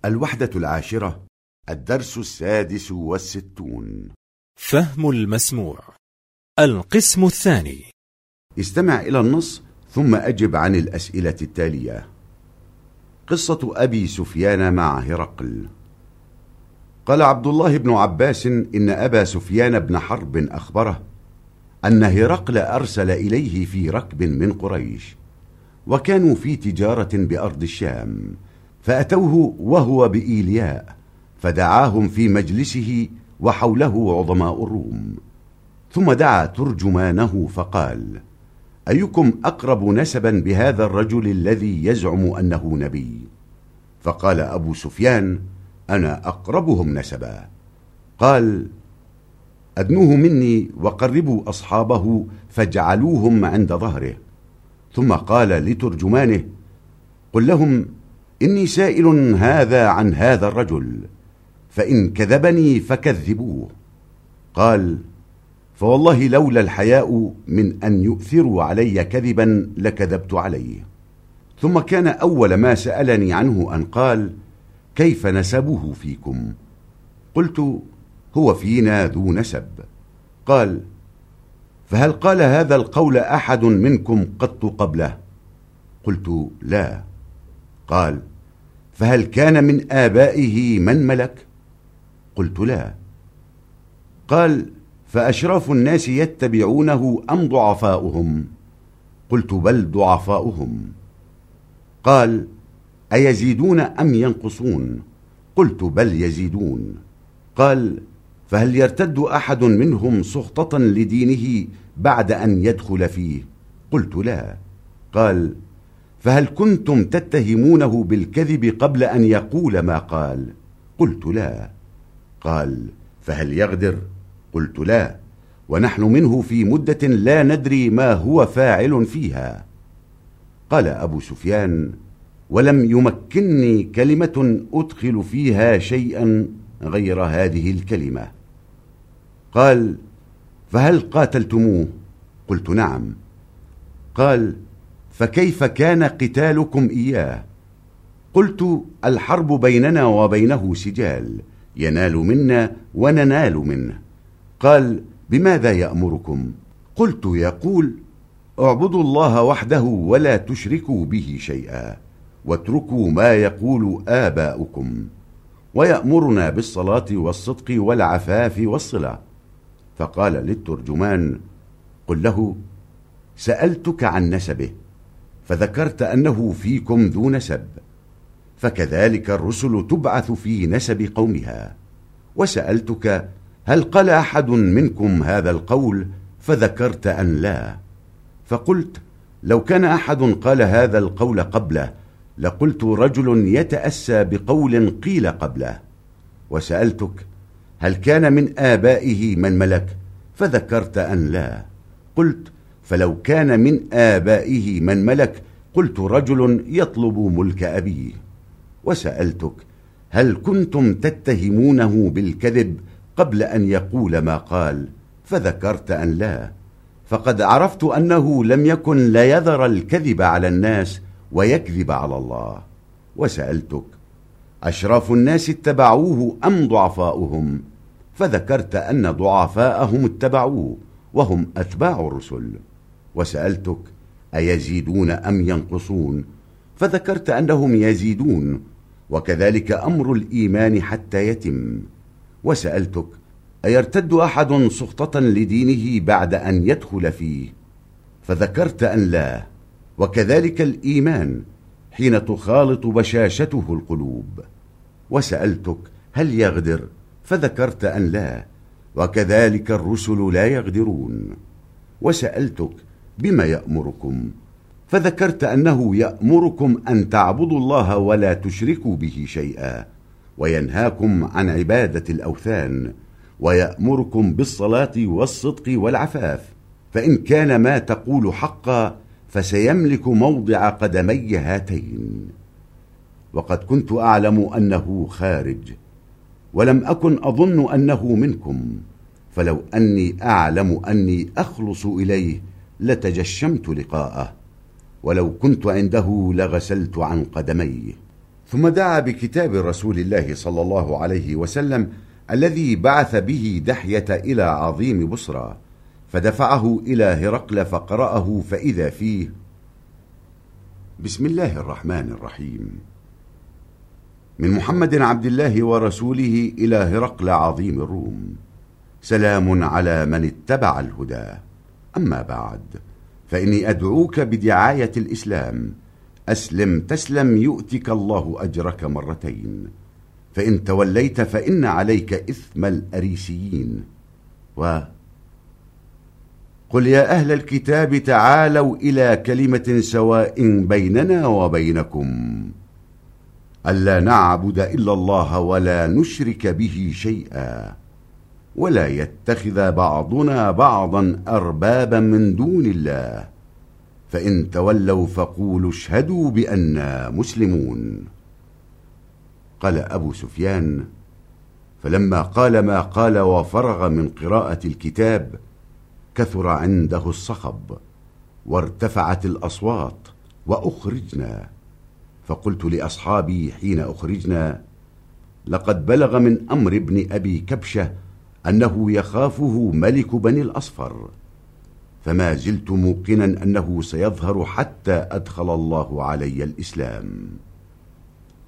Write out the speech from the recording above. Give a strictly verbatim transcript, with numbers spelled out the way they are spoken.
الوحدة العاشرة، الدرس السادس والستون. فهم المسموع. القسم الثاني. استمع إلى النص ثم أجب عن الأسئلة التالية. قصة أبي سفيان مع هرقل. قال عبد الله بن عباس إن أبا سفيان بن حرب أخبره أن هرقل أرسل إليه في ركب من قريش، وكانوا في تجارة بأرض الشام، فأتوه وهو بإيلياء، فدعاهم في مجلسه وحوله عظماء الروم، ثم دعا ترجمانه فقال: أيكم أقرب نسبا بهذا الرجل الذي يزعم أنه نبي؟ فقال أبو سفيان: أنا أقربهم نسبا. قال: أدنوه مني وقربوا أصحابه فاجعلوهم عند ظهره. ثم قال لترجمانه: قل لهم إني سائل هذا عن هذا الرجل، فإن كذبني فكذبوه. قال: فوالله لولا الحياء من أن يؤثروا علي كذبا لكذبت عليه. ثم كان أول ما سألني عنه أن قال: كيف نسبه فيكم؟ قلت: هو فينا ذو نسب. قال: فهل قال هذا القول أحد منكم قط قبله؟ قلت: لا. قال: فهل كان من آبائه من ملك؟ قلت: لا. قال: فأشراف الناس يتبعونه أم ضعفاؤهم؟ قلت: بل ضعفاؤهم. قال: أيزيدون أم ينقصون؟ قلت: بل يزيدون. قال: فهل يرتد أحد منهم سخطة لدينه بعد أن يدخل فيه؟ قلت: لا. قال: فهل كنتم تتهمونه بالكذب قبل أن يقول ما قال؟ قلت: لا. قال: فهل يغدر؟ قلت: لا، ونحن منه في مدة لا ندري ما هو فاعل فيها. قال أبو سفيان: ولم يمكنني كلمة أدخل فيها شيئا غير هذه الكلمة. قال: فهل قاتلتموه؟ قلت: نعم. قال: فكيف كان قتالكم إياه؟ قلت: الحرب بيننا وبينه سجال، ينال منا وننال منه. قال: بماذا يأمركم؟ قلت: يقول: اعبدوا الله وحده ولا تشركوا به شيئا، واتركوا ما يقول آباؤكم، ويأمرنا بالصلاة والصدق والعفاف والصلة. فقال للترجمان: قل له: سألتك عن نسبه، فذكرت أنه فيكم ذو نسب، فكذلك الرسل تبعث في نسب قومها. وسألتك: هل قال أحد منكم هذا القول؟ فذكرت أن لا. فقلت: لو كان أحد قال هذا القول قبله لقلت رجل يتأسى بقول قيل قبله. وسألتك: هل كان من آبائه من ملك؟ فذكرت أن لا. قلت: فلو كان من آبائه من ملك قلت رجل يطلب ملك أبيه. وسألتك: هل كنتم تتهمونه بالكذب قبل أن يقول ما قال؟ فذكرت أن لا، فقد عرفت أنه لم يكن ليذر الكذب على الناس ويكذب على الله. وسألتك: أشراف الناس اتبعوه أم ضعفاؤهم؟ فذكرت أن ضعفاءهم اتبعوه وهم أتباع الرسل. وسألتك: أيزيدون أم ينقصون؟ فذكرت أنهم يزيدون، وكذلك أمر الإيمان حتى يتم. وسألتك: أيرتد أحد سخطة لدينه بعد أن يدخل فيه؟ فذكرت أن لا، وكذلك الإيمان حين تخالط بشاشته القلوب. وسألتك: هل يغدر؟ فذكرت أن لا، وكذلك الرسل لا يغدرون. وسألتك: بما يأمركم؟ فذكرت أنه يأمركم أن تعبدوا الله ولا تشركوا به شيئا، وينهاكم عن عبادة الأوثان، ويأمركم بالصلاة والصدق والعفاف، فإن كان ما تقول حقا فسيملك موضع قدمي هاتين. وقد كنت أعلم أنه خارج، ولم أكن أظن أنه منكم، فلو أني أعلم أني أخلص إليه لتجشمت لقاءه، ولو كنت عنده لغسلت عن قدميه. ثم دعا بكتاب رسول الله صلى الله عليه وسلم الذي بعث به دحية إلى عظيم بصرى، فدفعه إلى هرقل فقرأه، فإذا فيه: بسم الله الرحمن الرحيم. من محمد عبد الله ورسوله إلى هرقل عظيم الروم، سلام على من اتبع الهدى. أما بعد، فإني أدعوك بدعاية الإسلام، أسلم تسلم يؤتك الله أجرك مرتين، فإن توليت فإن عليك إثم الأريسيين. و قل يا أهل الكتاب تعالوا إلى كلمة سواء بيننا وبينكم ألا نعبد إلا الله ولا نشرك به شيئا ولا يتخذ بعضنا بعضا أربابا من دون الله، فإن تولوا فقولوا اشهدوا بأننا مسلمون. قال أبو سفيان: فلما قال ما قال وفرغ من قراءة الكتاب كثر عنده الصخب وارتفعت الأصوات وأخرجنا، فقلت لأصحابي حين أخرجنا: لقد بلغ من أمر ابن أبي كبشة أنه يخافه ملك بني الأصفر، فما زلت موقنا أنه سيظهر حتى أدخل الله علي الإسلام.